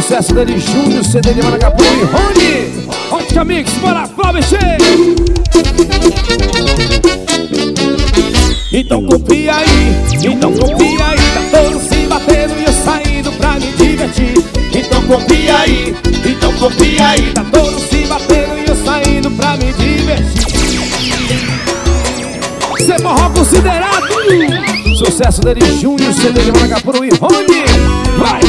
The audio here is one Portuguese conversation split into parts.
Sucesso dele, Júnior, CD de Maracatu e Rony. Ótica Mix, bora pra mexer. Então copia aí, tá todo se batendo e eu saindo pra me divertir. Então copia aí, tá todo se batendo e eu saindo pra me divertir. Cê forró considerado. Sucesso dele, Júnior, CD de Maracatu e Rony. Vai!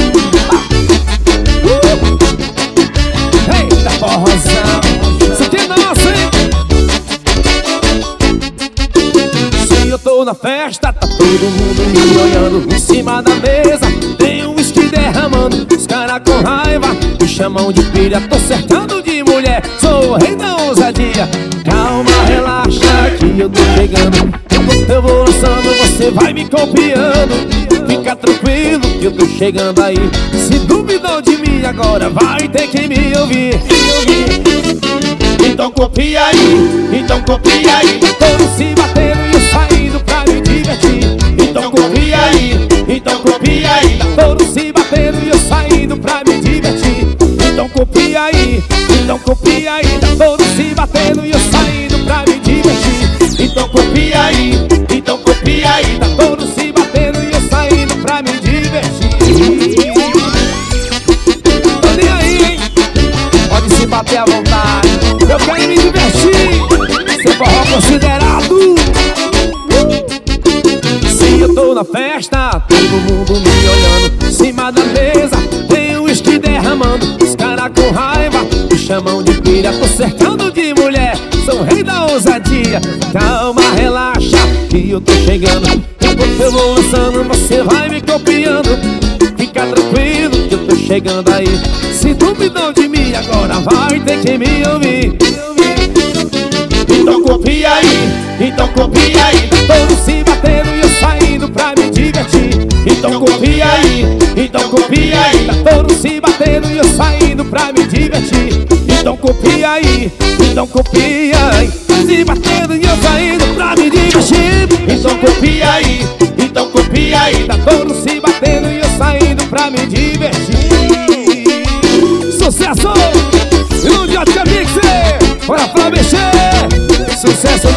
Eita forrozão, isso aqui é nosso, hein? Se eu tô na festa, tá todo mundo me olhando. Em cima da mesa tem um whisky derramando. Os caras com raiva me chamam de pilha. Tô cercando de mulher, sou o rei da ousadia. Calma, relaxa que eu tô chegando. Enquanto eu vou lançando, você vai me copiando. Fica tranquilo que eu tô chegando aí. Se duvidam de mim agora, vai ter que me ouvir. Então copia aí, todos se batendo e eu saindo pra me divertir. Então copia aí, todos se batendo e eu saindo pra me divertir. Então copia aí, todos se batendo e eu saindo pra me divertir. Então copia aí, tá todos se batendo e eu saindo pra me divertir. Tô nem aí, hein? Pode se bater à vontade, eu quero me divertir. Seu forró considerado. Se eu tô na festa, todo mundo me olhando. Em cima da mesa tem um whisky derramando. Os caras com raiva me chamam de pilha. Tô cercando de mulher, sou o rei da ousadia. Calma, relaxa que eu tô chegando. Enquanto eu vou lançando, você vai me copiando. Fica tranquilo que eu tô chegando aí. Se duvidam de mim agora, vai ter que me ouvir. Então copia aí, tá todos se batendo e eu saindo pra me divertir. Então copia aí, tá todos se batendo e eu saindo pra me divertir. Então copia aí, se batendo e eu saindo pra me divertir. Então copia aí, tá todos se batendo e eu saindo pra me divertir. Sucesso! E no Ótica Mix, bora pra mexer! Sucesso